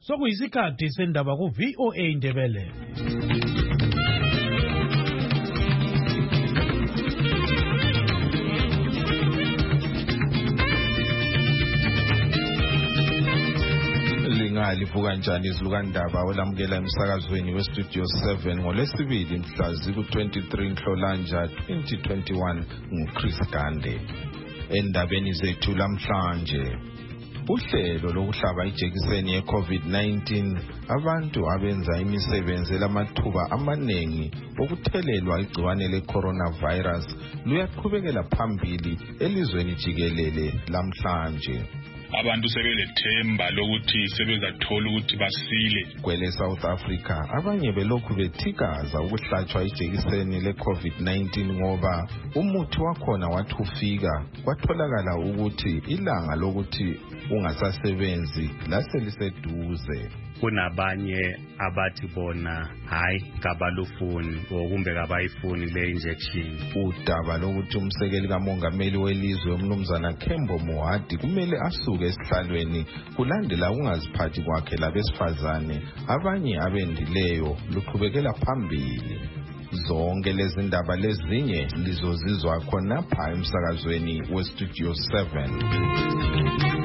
Sokuyisikhathi sendaba ku VOA Ndebele. Livuka njani izilukandaba olamukela emsakazweni weStudio 7 ngolesibili mhla ziku-23 Nhlolanja 2021 nguChris Gande. Endabeni zethu lamhlanje, uhlelo lokuhlaba ijekiseni ye-COVID-19 abantu abenza imisebenzi lamathuba amaningi okuthelelwa igciwane le-coronavirus luyaqhubekela phambili elizweni jikelele lamhlanje. Abantu sebelethemba lokuthi sebezathola ukuthi basile. Kwele South Africa abanye belokhu bethikaza ukuhlatshwa ijekiseni le-COVID-19 ngoba umuthi wakhona wathi ufika kwatholakala ukuthi ilanga lokuthi ungasasebenzi laseliseduze. Kunabanye abathi bona hayi kabalufuni kumbe kabayifuni le injection. Udaba lokuthi umsekeli kamongameli welizwe umnumzana Kembo Mohadi kumele asuke esihlalweni kulandela ukungaziphathi kwakhe labesifazane abanye abendileyo luqhubekela phambili. Zonke lezi ndaba lezinye lizozizwa khonapha emsakazweni weStudio 7.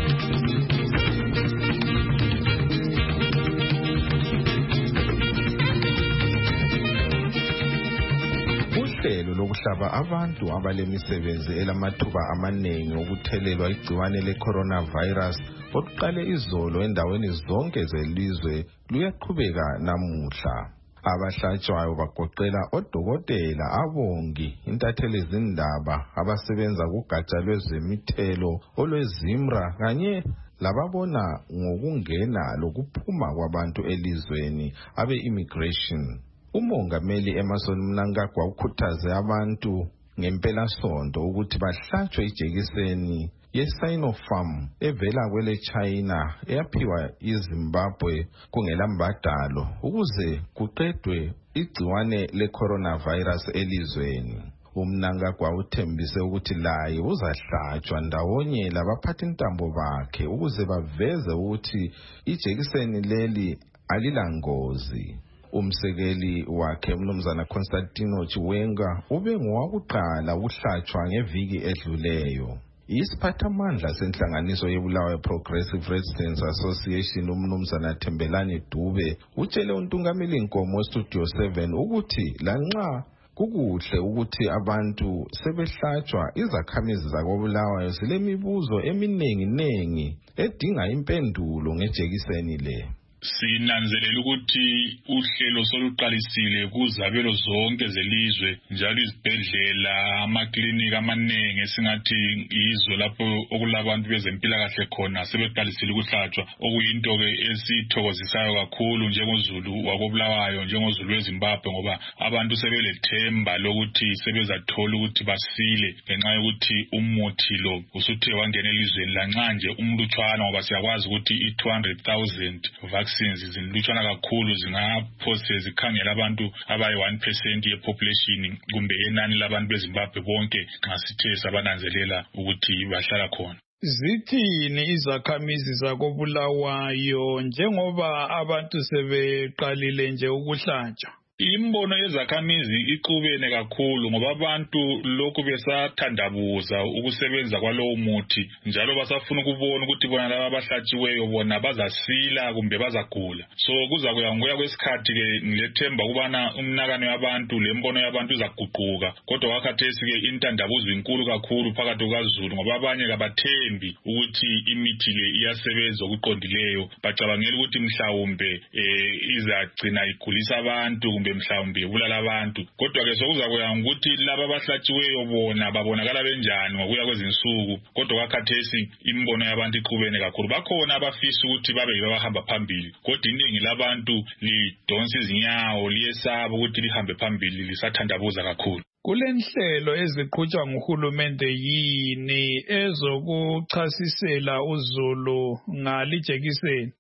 Uhlelo lokuhlaba abantu abalemisebenzi elamathuba amaningi okuthelelwa igciwane le-coronavirus oluqale izolo endaweni zonke zelizwe luyaqhubeka namuhla. Abahlatshwayo bagoqela odokotela, abongi, intatheli zindaba, abasebenza kugatsha lwezemithelo olwezimra kanye lababona ngokungena lokuphuma kwabantu elizweni abe-immigration. Umongameli Emmerson Mnangagwa ukhuthaze abantu ngempelasonto ukuthi bahlatshwe ijekiseni ye-Sinopharm evela kwele China eyaphiwa iZimbabwe kungelambadalo ukuze kuqedwe igciwane le-coronavirus elizweni. Umnangagwa uthembise ukuthi laye uzahlatshwa ndawonye labaphathintambo bakhe ukuze baveze ukuthi ijekiseni leli alilangozi. Umsekeli wakhe umnumzana Constantino Chiwenga ube ngowakuqala ukuhlatshwa ngeviki edluleyo. Isiphathamandla senhlanganiso yeBulawayo Progressive Residents Association umnumzana Thembelani Dube utshele uNtungameli Nkomo weStudio 7 ukuthi lanxa kukuhle ukuthi abantu sebehlatshwa izakhamizi zakoBulawayo zilemibuzo eminengi edinga impendulo ngejekiseni le. Sinanzelela ukuthi uhlelo soluqalisile kuzabelo zonke zelizwe njalo izibhedlela amaklinika amaningi esingathi izwe lapho okulabantu bezempilakahle khona sebeqalisile ukuhlatshwa okuyinto ke esithokozisayo kakhulu njengozulu wakoBulawayo njengozulu weZimbabwe ngoba abantu sebelethemba lokuthi sebezathola ukuthi basile ngenxa yokuthi umuthi lo usuthe wangena elizweni lanxa nje umlutshwana ngoba siyakwazi ukuthi i-200,000 vaccines zinlutshwana kakhulu zingaphose zikhangela abantu abayi-1% yepopulation kumbe enani labantu beZimbabwe bonke nxa sithe sabananzelela ukuthi bahlala khona. Zithini izakhamizi zakoBulawayo njengoba abantu sebeqalile nje ukuhlatshwa? Imbono yezakhamizi iqubene kakhulu ngoba abantu lokhu besathandabuza ukusebenza kwalowo muthi njalo basafuna ukubona ukuthi bona laba abahlatshiweyo bona bazasila kumbe bazagula. So kuzakuya ngokuya kwesikhathi ke ngilethemba ukubana umnakano yabantu lembono yabantu izaguquka kodwa wakhathesi ke intandabuzo inkulu kakhulu phakathi kukaZulu ngoba abanye kabathembi ukuthi imithi le iyasebenza okuqondileyo bacabangela ukuthi mhlawumbe izagcina igulisa abantu mhlawumbe ubulala abantu kodwa ke sokuzakuya ukuthi laba abahlatshiweyo bona babonakala benjani ngokuya kwezinsuku kodwa wakhathesi imbono yabantu iqhubene kakhulu. Bakhona abafisa ukuthi babe yibahamba phambili kodwa iningi labantu lidonsa izinyawo liyesaba ukuthi lihambe phambili lisathandabuza kakhulu. Kulenhlelo eziqhutshwa nguhulumende yini ezokuchasisela uZulu ngalijekiseni?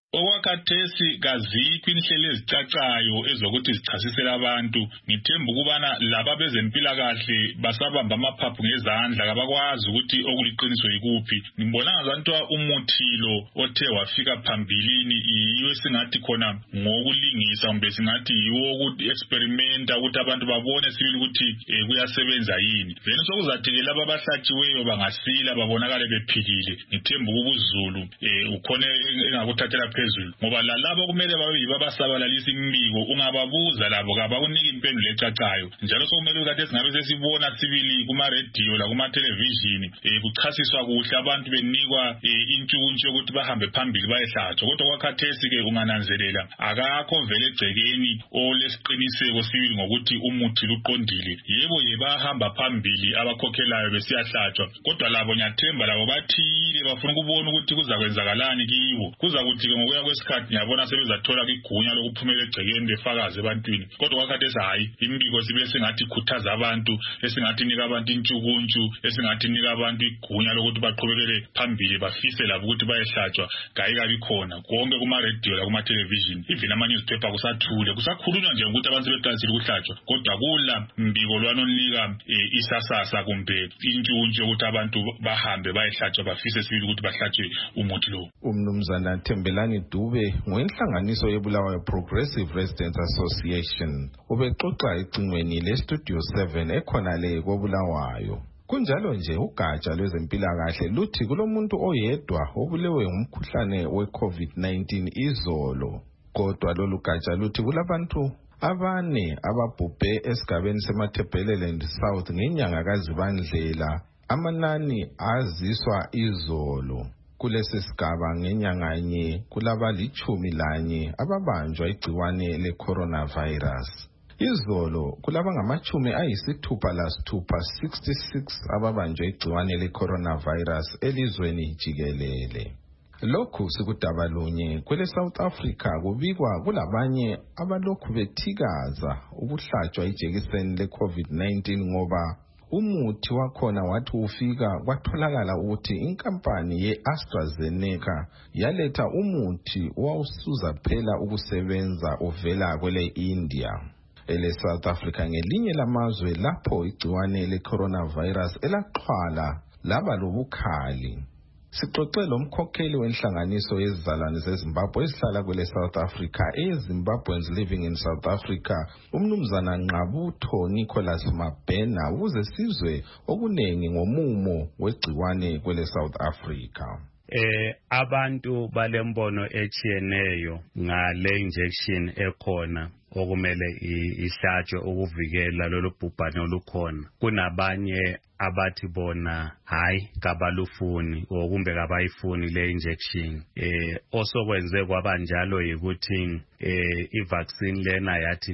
Okwakhathesi kazikho inhlelo ezicacayo ezokuthi zichasisele abantu. Ngithemba ukubana laba bezempilakahle basabamba amaphaphu ngezandla kabakwazi ukuthi okuliqiniso yikuphi. Ngibona ngazanto umuthi lo othe wafika phambilini yiyo singathi khona ngokulingisa kumbe singathi yiwo ukuthi experimenta ukuthi abantu babone sibili ukuthi kuyasebenza yini. Then sokuzathi ke laba abahlatshiweyo bangasila babonakale bephilile. Ngithemba ukuzulu ukhona engakuthathela phezulu ngoba lalabo kumele babe yibasabalalisa imibiko ungababuza labo kabakunika impendulo ecacayo njalo sokumele ukuthi singabe sesibona sibili kuma radio la kuma television kuchasiswa kuhle abantu benikwa intshukuntshu ukuthi bahambe phambili bayehlatshwa kodwa kwakhathesi ke ungananzelela akakho vele egcekeni olesiqiniseko sibili ngokuthi umuthi luqondile yebo yebahamba phambili abakhokhelayo besiyahlatshwa kodwa labo nyathemba labo bathile bafuna ukubona ukuthi kuzakwenzakalani kibo kuzakuthi ke ngokuya kwesikhathi ngiyabona sebezathola igunya lokuphumela egcekeni befakaze ebantwini kodwa kwakhathesi hayi imbiko sibe singathi ikhuthaza abantu esingathi nika abantu intshukuntshu esingathi nika abantu igunya lokuthi baqhubekele phambili bafise labo ukuthi bayehlatshwa kayikabi khona konke kuma radio la kuma television even ama newspaper kusathule kusakhulunywa nje ukuthi abantu sebeqalisile ukuhlatshwa kodwa kula mbiko lwanonika isasasa kumbe intshukuntshu ukuthi abantu bahambe bayehlatshwa bafise sibili ukuthi bahlatshwe umuthi lo. Umnumzana Thembelani Dube ngoinhlanganiso yeBulawayo Progressive Residents Association ubexoxa ecingweni leStudio 7 ekhona le koBulawayo. Kunjalo nje ugatsha lwezempilakahle luthi kulomuntu oyedwa obulewe ngumkhuhlane weCovid-19 izolo kodwa lolu gatsha luthi kulabantu abane ababhubhe esigabeni seMathebeleland South ngenyanga kaZibandlela amanani aziswa izolo. Kulesi sigaba ngenyanganye kulaba 11 ababanjwa igciwane le-coronavirus. Izolo kulaba ngama-66 ababanjwa igciwane le-coronavirus elizweni jikelele. Lokhu sikudaba lunye kwele South Africa kubikwa kulabanye abalokhu bethikaza ukuhlatshwa ijekiseni le-COVID-19 ngoba umuthi wakhona wathi ufika kwatholakala ukuthi inkampani ye-AstraZeneca yaletha umuthi owawusuza phela ukusebenza uvela kwele India. Ele South Africa ngelinye lamazwe lapho igciwane le-coronavirus elaqhwala laba lobukhali. Sixoxe lomkhokheli wenhlanganiso yezizalwane zeZimbabwe ezihlala kwele South Africa eZimbabweans living in South Africa umnumzana Nqabutho Nicholas Mabhena ukuze sizwe okunengi ngomumo wegciwane kwele South Africa. Abantu balembono echiyeneyo ngale injection ekhona okumele ihlatshwe ukuvikela lolu bhubhane olukhona. Kunabanye abathi bona hayi kabalufuni kumbe kabayifuni le injection. Osokwenze kwabanjalo yikuthi i-vaccine lena yathi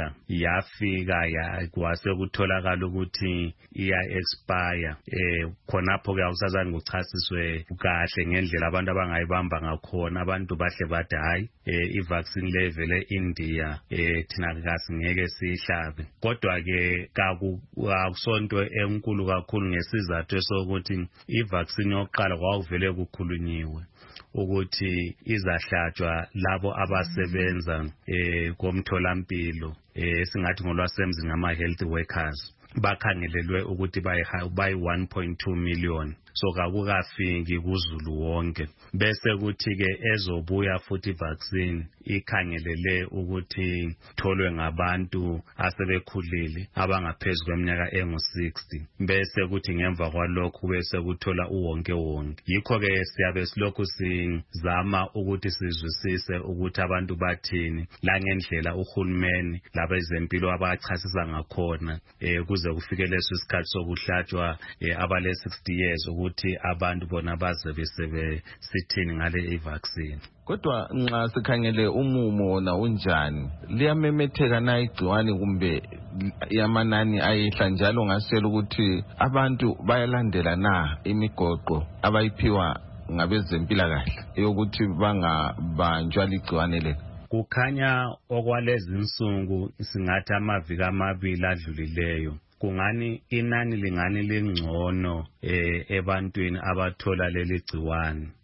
yafika kwase kutholakala ukuthi iya expire. Khonapho ke awusazange kuchasiswe kahle ngendlela abantu abangayibamba ngakhona. Abantu bahle bathi hayi i-vaccine levele India thina kasingeke sihlabe. Kodwa ke akusonto enkulu kakhulu ngesizathu sokuthi i-vaccine yokuqala kwakuvele kukhulunyiwe ukuthi izahlatshwa labo abasebenza komtholampilo singathi ngolwasemzini ngama-health workers bakhangelelwe ukuthi bayi 1.2 million. So kakukafiki kuzulu wonke bese kuthi ke ezobuya futhi vaccine ikhangelele ukuthi tholwe ngabantu asebekhulile abangaphezulu kweminyaka engu-60 bese kuthi ngemva kwalokho bese kuthola uwonke wonke. Yikho ke siyabe silokhu sizama ukuthi sizwisise ukuthi abantu bathini la ngendlela uhulumeni labezempilo abachasisa ngakhona kuze kufike leso isikhathi sokuhlatshwa abale 60 years ukuthi abantu bona baze bese sithini ngale i-vaccine. Kodwa nxa sikhangele umumo na unjani liyamemetheka na igciwane kumbe yamanani ayehla njalo ngasela ukuthi abantu bayalandela na imigoqo abayiphiwa ngabezempilakahle yokuthi bangabanjwa ligciwane leli? Kukhanya okwalezi insuku singathi amaviki amabili adlulileyo kungani inani lingani lingcono ebantwini abathola leli gciwane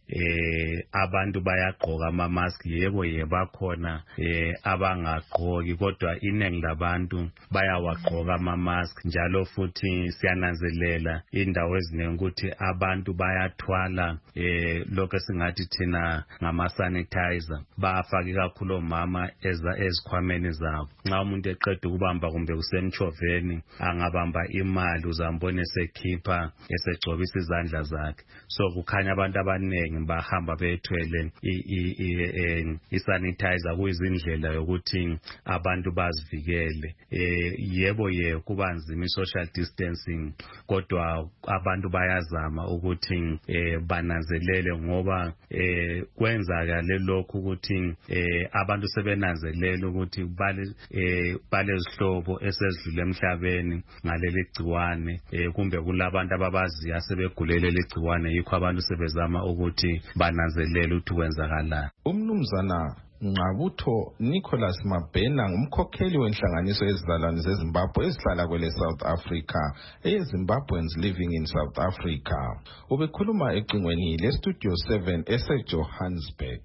abantu bayagqoka ama-mask yebo bakhona abangagqoki kodwa iningi labantu bayawagqoka ama-mask njalo futhi siyananzelela indawo eziningi ukuthi abantu bayathwala lokho esingathi thina ngama-sanitizer bafake kakhulu omama ezikhwameni zabo nxa umuntu eqeda ukubamba kumbe kusemchoveni angabamba imali uzambona esekhipha esegcobisa izandla zakhe so kukhanya abantu abaningi bahamba bethwele i-sanitizer kuyizindlela yokuthi abantu bazivikele yebo kuba nzima i-social distancing kodwa abantu bayazama ukuthi bananzelele ngoba kwenzakale lokhu ukuthi abantu sebenanzelela ukuthi balezihlobo esezidlule emhlabeni ngaleli gciwane kumbe kulabantu ababaziya sebegulele legciwane yikho abantu sebezama ukuthi bananzelele ukuthi kwenzakala. Umnumzana Ngqabutho Nicholas Mabhena ngumkhokheli wenhlanganiso yezizalwane zeZimbabwe ezihlala kwele South Africa eyeZimbabweans Living in South Africa. Ubekhuluma ecingweni leStudio 7 eseJohannesburg.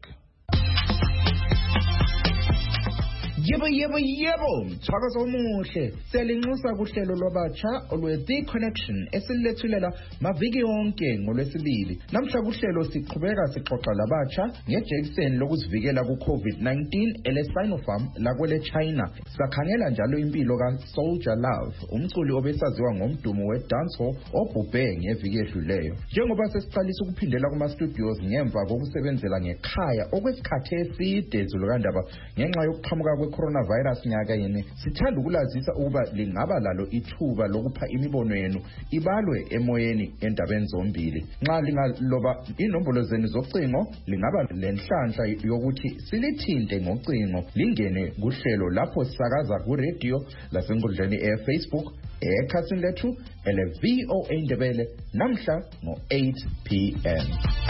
Yebo, mthakazo omuhle. Siyalinxusa kuhlelo lwabatsha olwe-The Connection esillethulela maviki yonke ngolwesibili. Namhla kuhlelo siqhubeka sixoxa labatsha ngejekiseni lokuzivikela ku-COVID-19 ele-Sinopharm lakwele China. Sakhangela njalo impilo ka-Soldier Love, umculi obesaziwa ngomdumo we-dancehall obhubhe ngeviki edluleyo. Njengoba sesiqalisa ukuphindela kuma-studios ngemva kokusebenzela ngekhaya okwesikhathi eside Zulukandaba ngenxa yokuqhamuka coronavirus nyaka yini sithanda ukulazisa ukuba lingaba lalo ithuba lokupha imibono yenu ibalwe emoyeni endabeni zombili. Nxa lingaloba inombolo zenu zocingo lingaba lenhlanhla yokuthi silithinte ngocingo lingene kuhlelo lapho sisakaza ku radio lasenkundleni e-Facebook ekhathini lethu ele-VOA Ndebele namhla ngo-8 p.m.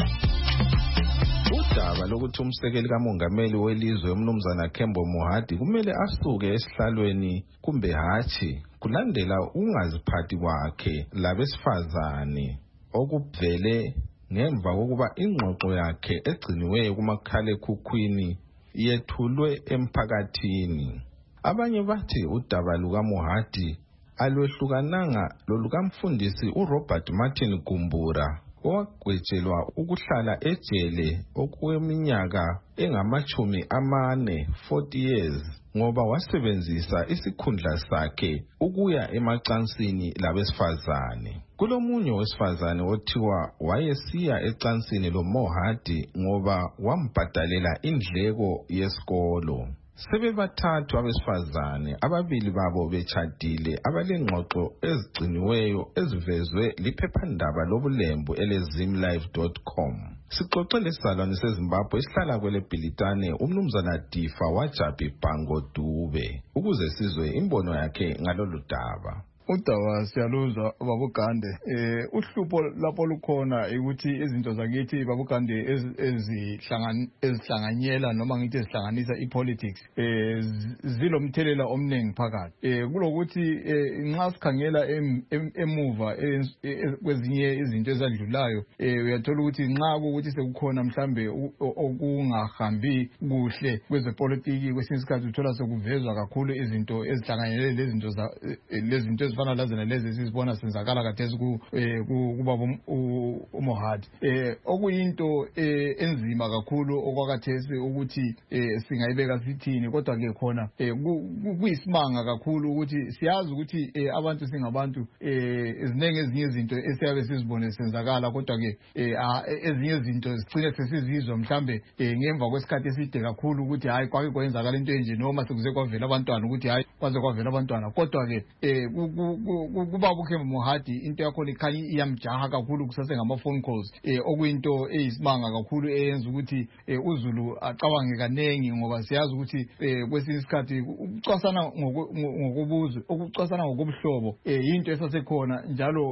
Udaba lokuthi umsekeli kamongameli welizwe umnumzana Kembo Mohadi kumele asuke esihlalweni kumbe hatshi kulandela ungaziphathi kwakhe labesifazane okuvele ngemva kokuba ingxoxo yakhe egciniweyo kumakhalekhukhwini yethulwe emphakathini. Abanye bathi udaba lukaMohadi alwehlukananga lolukamfundisi uRobert Martin Gumbura owagwetshelwa ukuhlala ejele okweminyaka engama-40 years ngoba wasebenzisa isikhundla sakhe ukuya emacansini labesifazane. Kulomunye wesifazane othiwa wayesiya ecansini loMohadi ngoba wambhadalela indleko yesikolo. Sebebathathu abesifazane ababili babo betshadile abalengxoxo ezigciniweyo ezivezwe liphephandaba lobulembu elezimlive.com. Sixoxe lesizalwane seZimbabwe esihlala kwele Bhilitane umnumzana Difa Wajabi Bhango Dube ukuze sizwe imbono yakhe ngalolu daba. Udaba siyaluzwa babugande uhlupho lapho lukhona ukuthi izinto zakithi babugande ezihlanganyela noma ngithi ezihlanganisa ipolitics zilomthelela omningi phakathi kulokuthi nxa sikhangela emuva kwezinye izinto ezadlulayo uyathola ukuthi nxa ukuthi sekukhona mhlambe okungahambi kuhle kwezepolitiki kwesinye isikhathi uthola sekuvezwa kakhulu izinto ezihlanganyele lezinto ezifana lazena lezi sizibona senzakala kathesi kubaba uMohadi okuyinto enzima kakhulu okwakathesi ukuthi singayibeka sithini kodwa ke khona kuyisimanga kakhulu ukuthi siyazi ukuthi abantu singabantu ezinenge ezinye izinto esiyabe sizibone senzakala kodwa ke ezinye izinto zicine sesizizwa mhlambe ngemva kwesikhathi eside kakhulu ukuthi hayi kwake kwenzakala into enje noma sekuze kwavela abantwana ukuthi hayi kwaze kwavela abantwana kodwa ke kuba uKembo Mohadi into yakho ikhanya iyamjaha kakhulu kusase ngama-phone calls okuyinto eyisimanga kakhulu eyenza ukuthi uZulu acabange kanengi ngoba siyazi ukuthi kwesinye isikhathi ukucwasana ngokobuzwe ukucwasana ngokobuhlobo into esasekhona njalo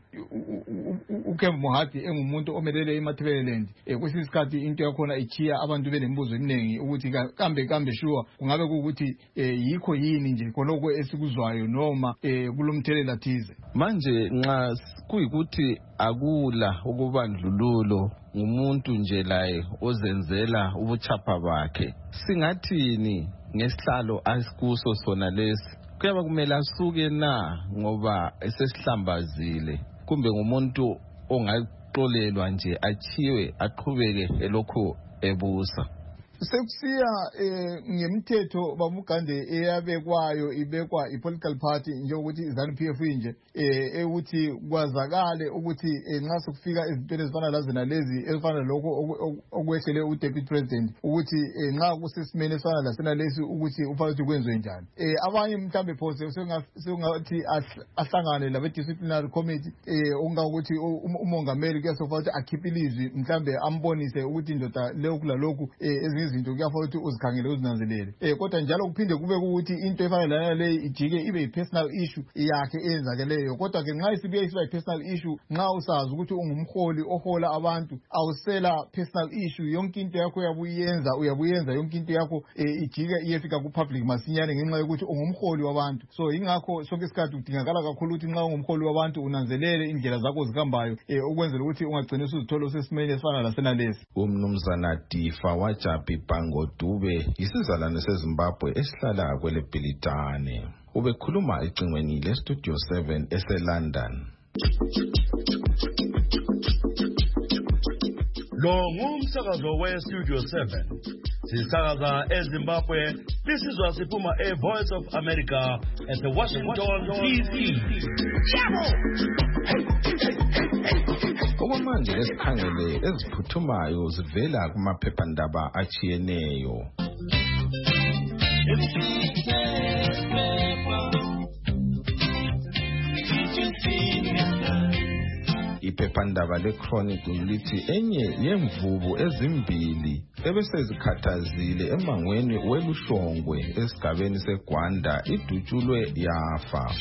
uKembo Mohadi engumuntu omelele eMatabeleland kwesinye isikhathi into yakhona ichiya abantu benembuzo eminingi ukuthi kambe sure kungabe ukuthi yikho yini nje khonoko esikuzwayo noma kulomthelela thize. Manje nxa kuyikuthi akula ukubandlululo ngumuntu nje laye ozenzela ubuchapha bakhe. Singathini ngesihlalo asikuso sona lesi? Kuyaba kumele asuke na ngoba esesihlambazile, kumbe ngumuntu ongaxolelwa nje achiwe aqhubeke elokhu ebusa. Sekusiya ngemthetho babugande eyabekwayo ibekwa ipolitical party njengokuthi ZANU-PF nje ukuthi kwazakale ukuthi nxa sokufika ezintweni ezifana lazina lezi ezifana lokho okwehlele uDeputy President ukuthi nxa kusesimene esifana lasena lesi ukuthi ufanele kwenziwe njani. Abanye mhlambe phose sengathi ahlangane labe disciplinary committee ongakuthi umongameli kuyasofanele akhiphe ilizwi mhlambe ambonise ukuthi indoda lokhu lalokhu izinto kuyafanele ukuthi uzikhangele uzinanzelele. Kodwa njalo kuphinde kube ukuthi into efana lana le ijike ibe personal issue yakhe eyenzakeleyo. Kodwa ke nxa isibuye isiba personal issue, nxa usazi ukuthi ungumholi ohola abantu, awusela personal issue, yonke into yakho uyabuyenza yonke into yakho ijike iyefika ku public masinyane ngenxa yokuthi ungumholi wabantu. So ingakho sonke isikhathi udingakala kakhulu ukuthi nxa ungumholi wabantu unanzelele indlela zakho zihambayo ukwenzela ukuthi ungagcina usuzithola usesimeni esifana lasena lesi. Umnumzana Difa Wajabi Pango Dube isizalwane seZimbabwe esihlala kwele Bhilitane. Ubekhuluma ecingweni leStudio 7 eseLondon. Lo ngumsakazo weStudio 7. Sisakaza eZimbabwe, lisizwa siphuma eVoice of America at the Washington DC. Okwamanje lesikhangele eziphuthumayo zivela kumaphephandaba achiyeneyo. Iphephandaba leChronicle lithi enye yemvubu ezimbili ebesezikhathazile emangweni welushongwe esigabeni seGwanda idutshulwe yafa.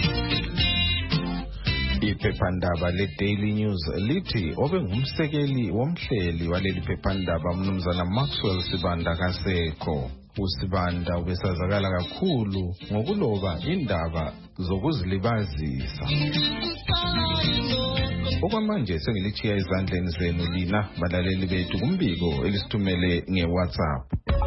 Iphephandaba leDaily News lithi obengumsekeli womhleli waleli phephandaba umnumzana Maxwell Sibanda kasekho. uSibanda ubesazakala kakhulu ngokuloba indaba zokuzilibazisa. Okwamanje sengilichiya ezandleni zenu lina balaleli bethu kumbiko elisithumele ngeWhatsApp.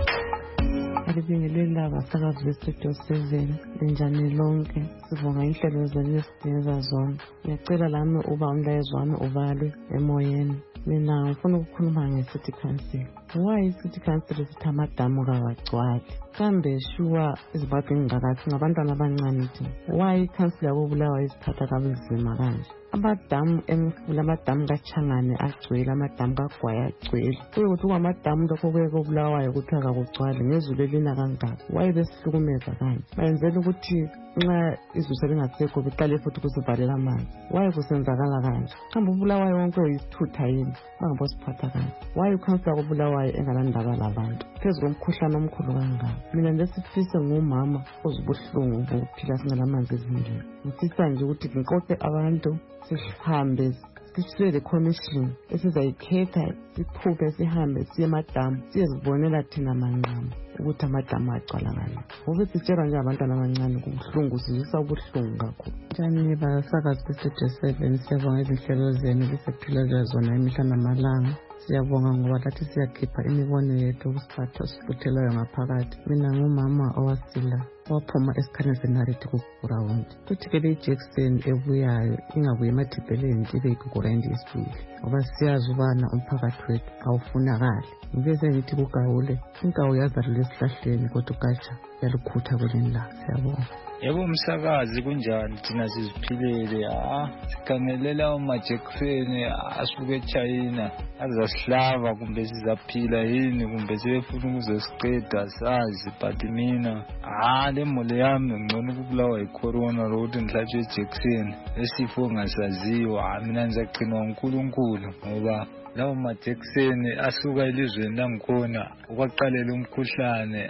Alibingelela abasakazi beStudio 7 lenjani lonke, sibonga inhlelo zenu esidinga zona. Ngiyacela lami uba umlayezo wami uvalwe emoyeni. Mina ngifuna ukukhuluma ngeCity Council. Why iCity Council sithi amadamu kawagcwali? Kambe shuwa iZimbabwe ngakathi ngabantwana abancane nje. Why iCouncil yakubulawa izithatha kabuzima kanje? Amadamu emfula, amadamu kaChangane agcwele, amadamu kaGwaya agcwele. Kuyikuthi kwamadamu lokho kuye kubulawayo ukuthi akakugcwali ngezulu elina kangaka. Why besihlukumeza kanje? Bayenzela ukuthi nxa izulu selingasekho beqale futhi ukuzivalela amanzi. Why kusenzakala kanje? Kambe ubulawayo wonke uyisithutha yini? Bangabosiphatha kanje. Why uCouncil yakubulawayo engalandaba labantu? Phezu komkhuhlane omkhulu kangaka. Mina nje sifise ngumama ozibuhlungu ukuphila singalamanzi ezindlini. Ngifisa nje ukuthi ngiqoqe abantu sihambe siswele commission esizayikhetha siphuphe sihambe siye emadamu siyezibonela thina manqama ukuthi amadamu agcwala ngani. Ngoba sitshela nje abantwana abancane kubuhlungu, sizisa ubuhlungu kakhulu. Njani basakazi beStudio 7, siyabonga izinhlelo zenu lisephila zona imihla namalanga. Siyabonga ngoba lathi siyakhipha imibono yethu ukusiphatha siphuthelayo ngaphakathi. Mina ngumama owasila waphuma esikhanya senariti kuGrawundi. Kuthi ke le Jackson ebuyayo ingabuye emadibheleni ibe yiGrawundi yesibili. Ngoba siyazi ubana umphakathi wethu awufunakali. Ngibese ngithi kuGawule inkawu yazalile esihlahleni kodwa ugatsha yalukhutha kwelinilanga. Siyabonga. Yebo umsakazi kunjani thina siziphilele sikhangelela uMajackson asuke eChina azasihlava kumbe sizaphila yini kumbe sebefuna ukuzosiqeda sazi but mina le mole yami ngcono ukubulawa yicorona lokuthi ngihlatshwe eJackson esifo ngasaziwa. Mina ngizagcinwa uNkulunkulu ngoba lawo maJackson asuka elizweni langikhona ukwaqalela umkhuhlane.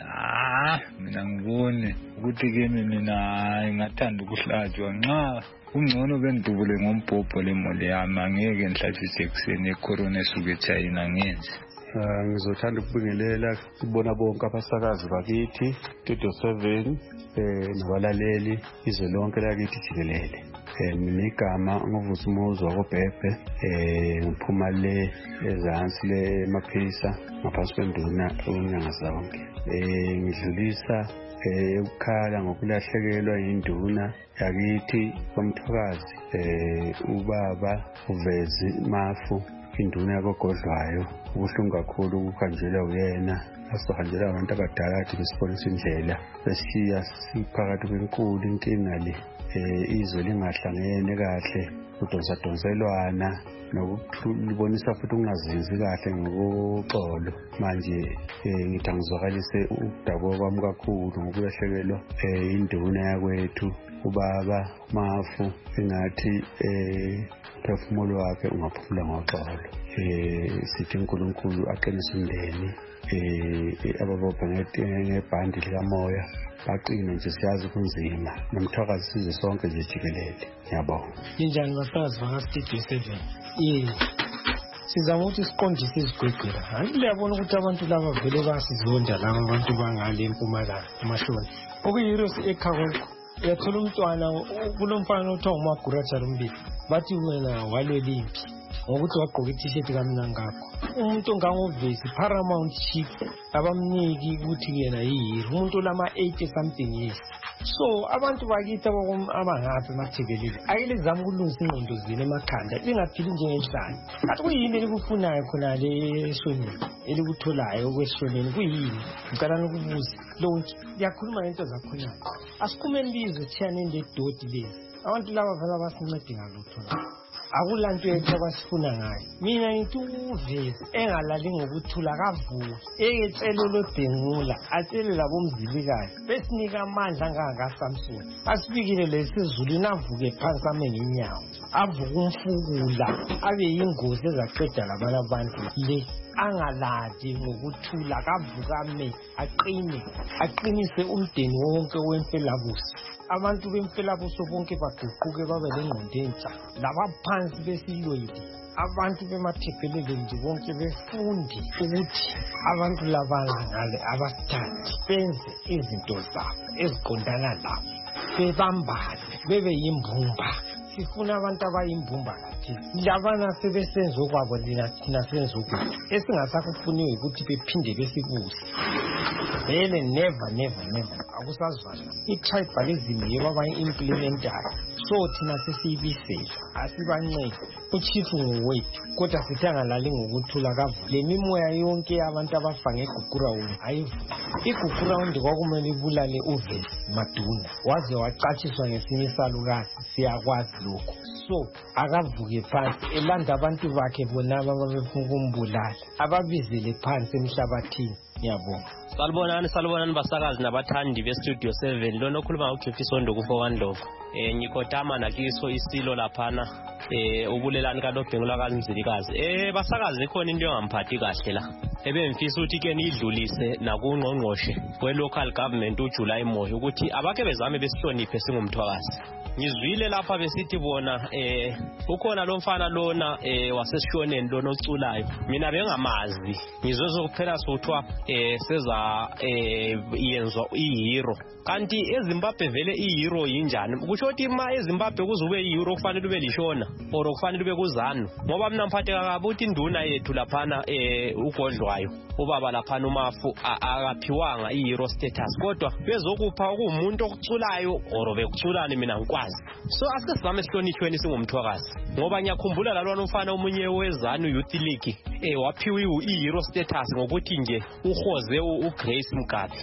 Mina ngibone ukuthi ke mina ngathanda ukuhlatshwa nxa kungcono bengidubule ngombhobho lemole yami, angeke ngihlatshwe iJackson yecorona esuka eChina ngenze. Ngizothanda ukubingelela sibona bonke abasakazi bakithi Studio 7 nabalaleli izwe lonke lakithi jikelele. mina igama nguvusumuzo wakobhebhe ngiphuma le ezansi le emaphisa ngaphansi kwenduna unyanga zonke ngidlulisa ukukhala ngokulahlekelwa induna yakithi komthokazi ubaba uvezi Mafu induna yakogodlwayo ubuhlungu kakhulu ukuhanjelwa uyena asihanjelwa abantu abadala athi besibonisa indlela beshiya siphakathi kwenkulu inkinga le izwe lingahlangene kahle kudonselwana nokubonisa futhi ukungazinzi kahle ngokuxolo manje ngithi angizwakalise ukudabuka kwami kakhulu ngokulahlekelwa induna yakwethu ubaba Mafu engathi phefumulo wakhe ungaphumula ngoxolo sithi uNkulunkulu aqinise umndeni ababopha ngebhandi likamoya baqine nje siyazi kunzima nomthakazi sizwe sonke nje jikelele ngiyabonga injani basazi baka-Studio 7 sizama ukuthi siqondise izigwegwera hayi liyabona ukuthi abantu laba vele basizonda laba abantu bangale eMpumalanga eMahloni okuyi-Heroes ekhawekho uyathola umntwana kulo mfana othiwa uMaguraja Lumbili bathi wena walwela impi ngokuthi wagqoka i-t-shirt kaMnangagwa umuntu ongangovezi Paramount Chief abamniki ukuthi yena yihero umuntu olama-80 something years so abantu bakithi abangaphi emathebeleni ayilizama ukulungisa ingqondo zini emakhanda lingaphili njengenhlanya kanti kuyini elikufunayo khona le eshoneni elikutholayo okweshoneni kuyini ngicala nokubuza lonke liyakhuluma ngento zakhonayo asikhumeni lizwe thiyaneni ledoti lezi abantu laba vele abasincedi ngalutho akulanto yethu abasifuna ngayo mina ngithi uvezi engalali ngokuthula kavuka eketshelo lodengula atshele labomzilikayo besinika amandla angakaSamson asibikile lesizulu navuke phansi ame ngenyawo avuka umfukula abe yingozi ezaqeda labana abantu le angaladi ngokuthula kavukame aqinise umdeni wonke wemfelabuso abantu bemfelabuso bonke baguquke babe lengqondo entsha labaphansi besilweli abantu bemathephelele nje bonke befundi ukuthi abantu labangale abasithandi benze izinto zabo eziqondana labo bebambane bebe yimbumba sifuna abantu abayimbumba kathi labana sebesenza okwabo thina senza okwethu esingasakufuniwe ukuthi bephinde besibuse vele never akusazwana i-tribalism yebo abayi-implementayo so thina sesiyibisela asibancede uchief ngowethu kodwa sithi angalali ngokuthula kavuka le mimoya yonke abantu abafa ngeGugurawundi ayivuka iGugurawundi kwakumele ibulale uvezi Maduna waze wacatshiswa ngesinye isalukazi siyakwazi lokho so akavuke phansi elanda abantu bakhe bonaba ababefuna ukumbulala ababizele phansi emhlabathini ngiyabonga Salibonani basakazi nabathandi beStudio 7 lona okhuluma uJeffy Sondo ku412 ngikhothama nakiso isilo laphana ubulelani kaNobhengula kaMzilikazi basakazi ikhona into engamphathi kahle la ebemfisa ukuthi ke nidlulise nakungqongqoshe we-local government uJuly Moyo ukuthi abake bezame besihloniphe singumthwakazi ngizwile lapha besithi bona ukhona lo mfana lona wasesishoneni lona oculayo mina bengamazi ngizwe kuphela sokuthwa seza yenzwa ihero kanti eZimbabwe vele ihero yinjani kusho ukuthi ima eZimbabwe kuzube ihero kufanele ube lishona or kufanele ube kuzanu ngoba mina mphatheka kabi ukuthi induna yethu laphana ugodlwayo ubaba laphana uMafu akaphiwanga ihero status kodwa bezokupha ukumuntu okuculayo or bekuculani mina ngikwazi so asike sizame isihlonishweni singumthwakazi ngoba ngiyakhumbula lalwana umfana omunye wezanu youth league waphiwa ihero status ngokuthi nje uhoze uGrace Mgabi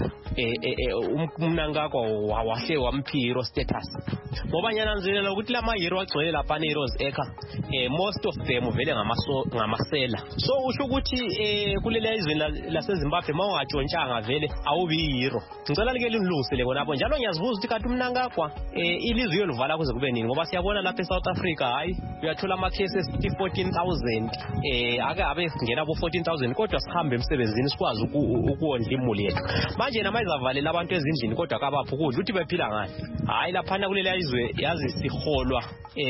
umnangagwa wahle wamphi hero status ngoba nyananzelela ukuthi lama hero agcwele lapha eHeroes Acre most of them vele ngamasela so usho ukuthi kulele izweni laseZimbabwe mawungatshontshanga vele awubi ihero ngicela like linilungisele konapho njalo ngiyazibuza ukuthi kanti umnangagwa ilizwe yoluvala kuze kube nini ngoba siyabona lapha eSouth Africa hayi uyathola ama cases 14,000 ake abe singena ku 14,000 kodwa sihambe emsebenzini sikwazi ukuondla imuli yethu manje namayizavalela abantu ezindlini kodwa akabaphi ukudla ukuthi bephila ngani hayi laphana kuleli izwe yazi siholwa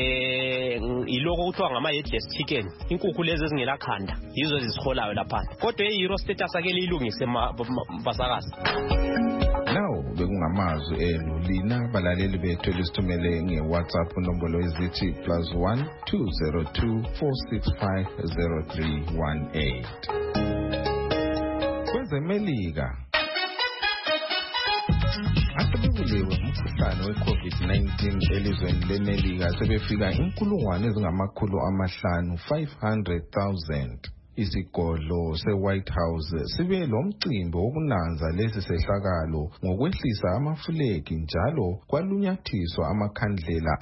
iloko kuthiwa ngama-headless chicken inkukhu lezi ezingelakhanda yizo ezisiholayo laphana kodwa ihero status ake liyilungise basakazi Now bekungamazwi enu lina balaleli bethu elisithumele ngeWhatsApp nombolo ezithi +1 202 465 0318. KwezeMelika asebekuliwe umkhuhlane we-COVID-19 elizweni leMelika sebefika 500,000. Isigodlo se-White House sibe lomcimbi wokunanza lesi sehlakalo ngokwehlisa amafulegi njalo kwalunyathiswa amakhandlela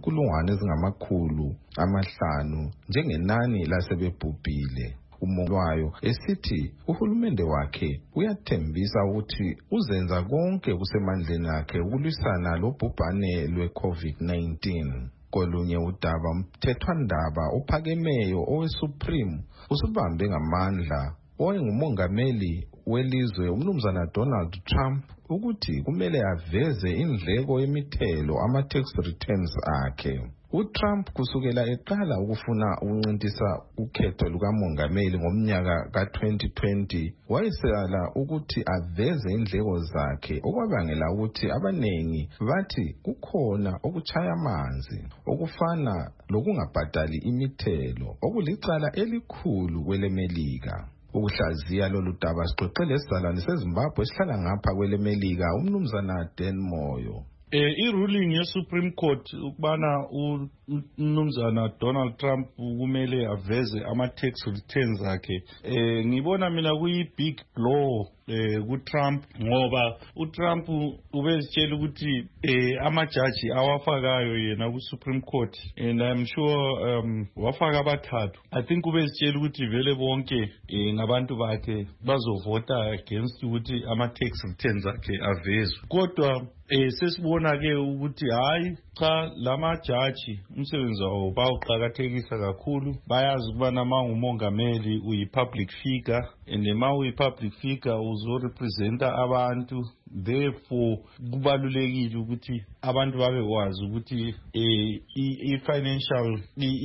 500,000 njengenani lasebebhubhile. Umolwayo esithi uhulumende wakhe uyathembisa ukuthi uzenza konke kusemandleni akhe ukulwisana lobhubhane lwe-COVID-19. Kolunye udaba umthethwandaba ophakemeyo owe-Supreme usubambe ngamandla owayengumongameli welizwe umnumzana Donald Trump ukuthi kumele aveze indleko yemithelo ama-tax returns akhe. uTrump kusukela eqala ukufuna ukuncintisa ukhetho lukamongameli ngomnyaka ka-2020 wayesala ukuthi aveze indleko zakhe okwabangela ukuthi abanengi bathi kukhona okuchaya amanzi okufana lokungabhadali imithelo okulicala elikhulu kweleMelika. Ukuhlaziya lolu daba sixoxele esizalwane seZimbabwe esihlala ngapha kweleMelika umnumzana Dan Moyo. I-ruling ye-Supreme Court ukubana umnumzana Donald Trump kumele aveze ama-tax returns akhe ngibona mina kuyi-big blow ku-Trump ngoba uTrump ubezitshela ukuthi amajaji awafakayo yena ku-Supreme Court and I'm sure wafaka abathathu. I think ubezitshela ukuthi vele bonke ngabantu bakhe bazovota against ukuthi ama-tax returns akhe avezwe. Kodwa sesibona ke ukuthi hayi cha lamajaji umsebenzi wawo bawuqhakathekisa kakhulu bayazi ukubana mangumongameli uyi-public figure and ma uyi-public figure uzorepresenta abantu therefore kubalulekile ukuthi abantu babekwazi ukuthi i-financial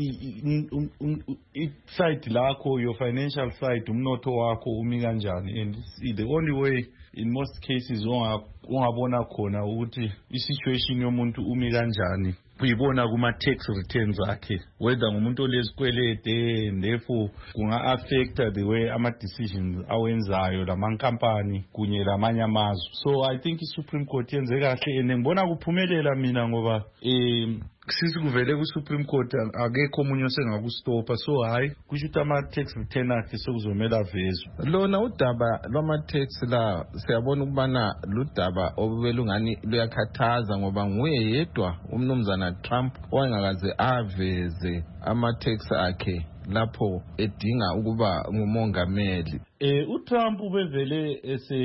side lakho your financial side umnotho wakho umi kanjani and the only way in most cases ungabona khona ukuthi i-situation yomuntu umi kanjani uyibona kuma-tax returns akhe whether ngumuntu olezikwelede and therefore kunga-affecta the way ama-decisions awenzayo lamankampani kunye lamanye amazwe. So I think i-Supreme Court yenze kahle and ngibona kuphumelela mina ngoba sisi kuvele ku-Supreme Court akekho omunye osengakustopa so hayi kusho ukuthi ama-tax return akhe sekuzomela avezwe. Lona udaba lwama-tax la siyabona ukubana ludaba obelungani luyakhathaza ngoba nguye yedwa umnumzana Trump owayengakaze aveze ama-tax akhe lapho edinga ukuba ngumongameli. uTrump ubevele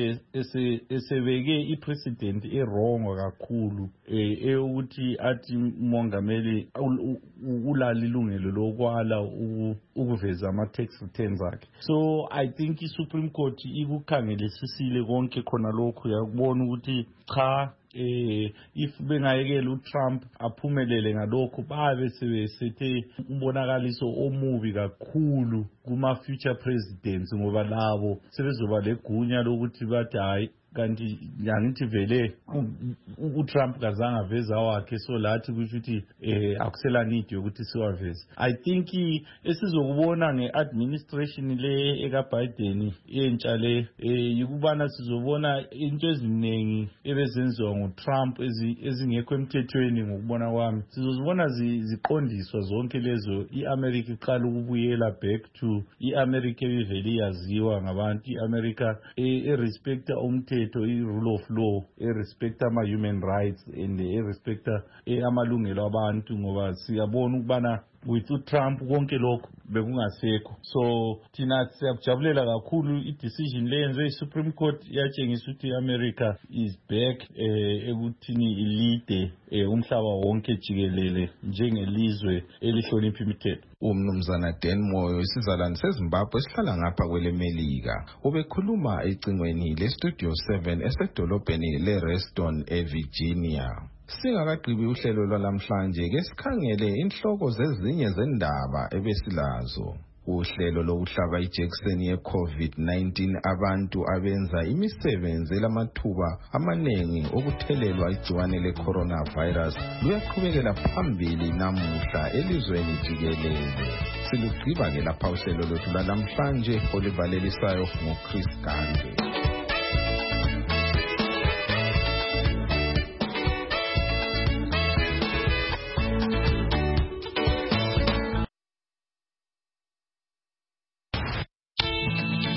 esebeke i-president erongo kakhulu ukuthi athi umongameli ulali ilungelo lokwala ukuveza ama-tax returns akhe. So I think i-Supreme Court ikukhangelisisile konke khona lokhu yakubona ukuthi cha if bengayekela uTrump aphumelele ngalokho babe sebesethe umbonakaliso omubi kakhulu kuma-future presidents ngoba labo sebezoba legunya lokuthi bathi hayi kanti ngithi vele uTrump kazange aveza wakhe so lathi kusho ukuthi akusela need yokuthi siwaveze. I think esizokubona nge-administration le eka-Biden yentsha le yikubana sizobona into eziningi ebezenziwa nguTrump ezingekho emthethweni ngokubona kwami sizozibona ziqondiswa zonke lezo. I-America iqala ukubuyela back to i-America ebivele iyaziwa ngabantu, i-America respecta umthetho, i-rule of law, respecta ama-human rights and respecta amalungelo abantu ngoba siyabona ukubana with uTrump konke lokho bekungasekho. So thina siyakujabulela kakhulu i-decision leyenze i-Supreme Court yatshengisa ukuthi i-America is back ekuthini ilide umhlaba wonke jikelele njengelizwe elihlonipha imithetho. Umnumzana Dan Moyo isizalwane seZimbabwe esihlala ngapha kweleMelika ubekhuluma ecingweni le-Studio 7 esedolobheni le-Reston eVirginia. Singakagqibi uhlelo lwalamhlanje ke sikhangele inhloko zezinye zendaba ebesilazo. Uhlelo lokuhlaba ijekiseni ye-COVID-19 abantu abenza imisebenzi elamathuba amanengi okuthelelwa igciwane le-coronavirus luyaqhubekela phambili namuhla elizweni jikelele. Silugqiba ke lapha uhlelo lwethu lalamhlanje olivalelisayo nguChris Gande.